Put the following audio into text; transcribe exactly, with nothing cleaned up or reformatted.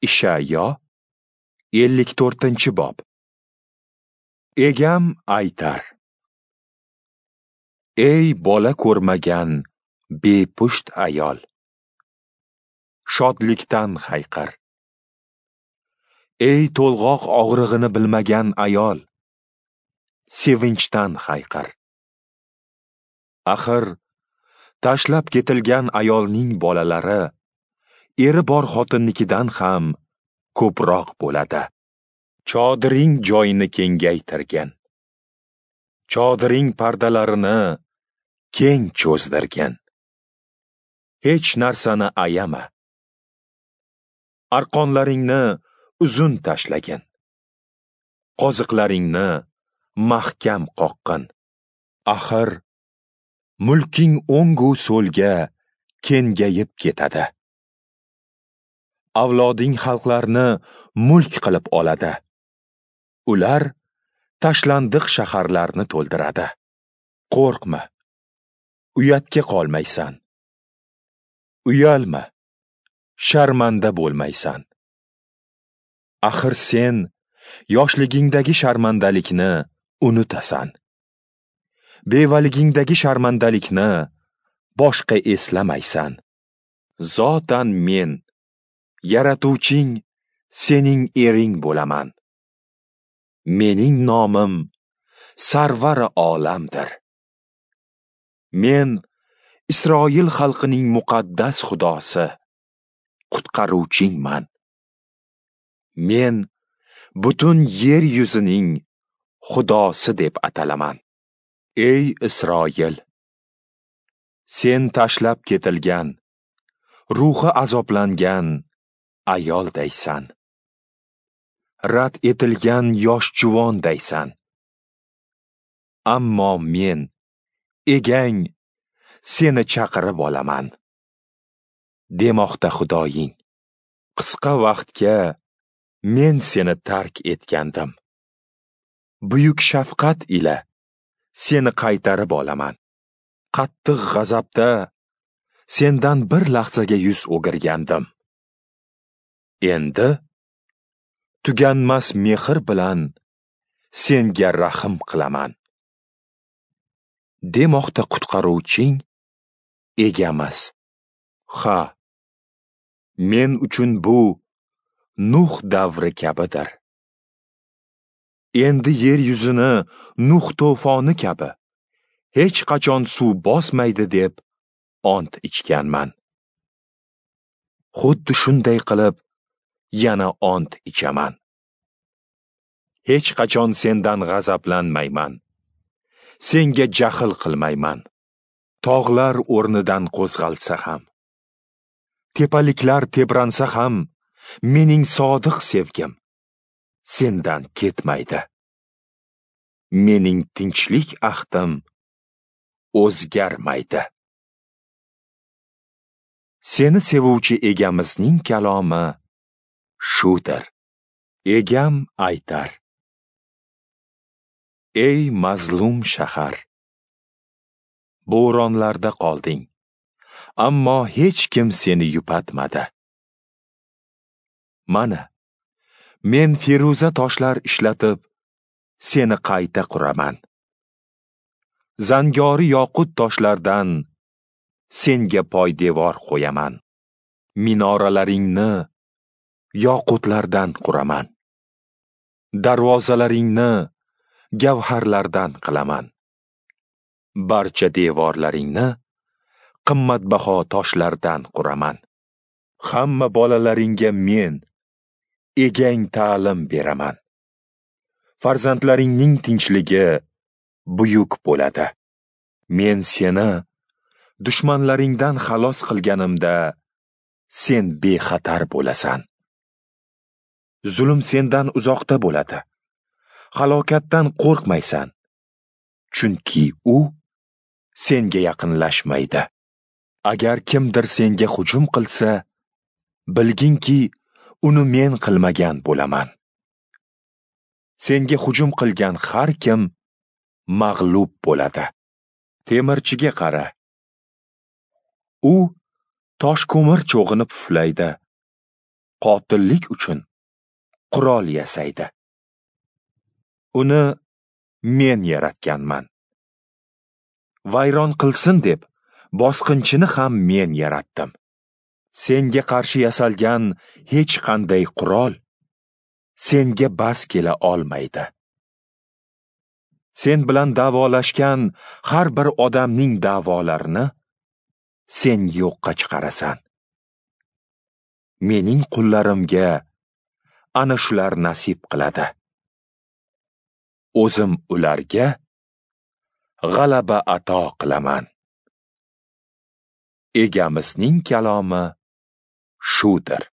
Ishaiyo ellik to'rtinchi bob. Egam aytar: Ey bola ko'rmagan bepusht ayol, shodlikdan hayqir. Ey to'lg'oq og'rig'ini bilmagan ayol, sevinchdan hayqir. Axir tashlab ketilgan ayolning bolalari eri bor xotinnikidan ham ko'proq bo'ladi. Chodiring joyini kengaytirgin. Chodiring pardalarini keng cho'zdirgin. Hech narsani ayama. Arqonlaringni uzun tashlagin. Qoziqlaringni mahkam qoqqin. Axir mulking o'ngu so'lga kengayib ketadi. Avloding xalqlarni mulk qilib oladi. Ular tashlandiq shaharlarni to'ldiradi. Qo'rqma, uyatga qolmaysan. Uyalma, sharmanda bo'lmaysan. Axir sen yoshligingdagi sharmandalikni unutasan. Bevaligingdagi sharmandalikni boshqa eslamaysan. Zotan men, yaratuvching, sening ering bo'laman. Mening nomim sarvari olamdir. Men Isroil xalqining muqaddas xudosi, qutqaruvchingman. Men butun yer yuzining xudosi deb atalaman. Ey Isroil, sen tashlab ketilgan, ruhi azoblangan ayoldaysan. Rad etilgan yosh juvondaysan. Ammo men, egang, seni chaqirib olaman. Demoqda Xudoying, qisqa vaqtga men seni tark etgandim. Buyuk shafqat ila seni qaytarib olaman. Qattiq g'azabda sendan bir lahzaga yuz o'girgandim. Endi tuganmas mehr bilan senga rahim qilaman. Demoqda qutqaruvching egamas. Ha, men uchun bu Nuh davri kabidir. Endi yer yuzini Nuh to'foni kabi hech qachon suv bosmaydi deb ont ichganman. Xuddi shunday qilib yana ont ichaman. Hech qachon sendan g'azablanmayman. Senga jahl qilmayman. Tog'lar o'rnidan qo'zg'alsa ham, tepaliklar tebransa ham, mening sodiq sevgim sendan ketmaydi. Mening tinchlik ahdim o'zgarmaydi. Seni sevuvchi egamizning kalomi shudir. Egam aytar: Ey mazlum shahar, bo'ronlarda qolding, ammo hech kim seni yupatmadi. Mana, men feruza toshlar ishlatib seni qayta quraman. Zangori yoqut toshlardan senga poydevor qo'yaman. Minoralaringni yoqutlardan quraman. Darvozalaringni gavharlardan qilaman. Barcha devorlaringni qimmatbaho toshlardan quraman. Hamma bolalaringga men, egang ta'lim beraman. Farzandlaringning tinchligi buyuk bo'ladi. Men seni dushmanlaringdan xalos qilganimda sen bexatar bo'lasan. Zulm sendan uzoqda bo'ladi. Halokatdan qo'rqmaysan. Chunki u senga yaqinlashmaydi. Agar kimdir senga hujum qilsa, bilginki uni men qilmagan bo'laman. Senga hujum qilgan har kim mag'lub bo'ladi. Temirchiga qara. U tosh ko'mir cho'g'ini puflaydi. qotillik uchun qurol yasaydi. Uni men yaratganman. Vayron qilsin deb bosqinchini ham men yaratdim. Senga qarshi yasalgan hech qanday qurol senga bas kela olmaydi. Sen bilan davolashgan har bir odamning davolarini sen yo'qqa chiqarasan. Mening qullarimga ana shular nasib qiladi. O'zim ularga g'alaba ato qilaman. Egamizning kalomi shudir.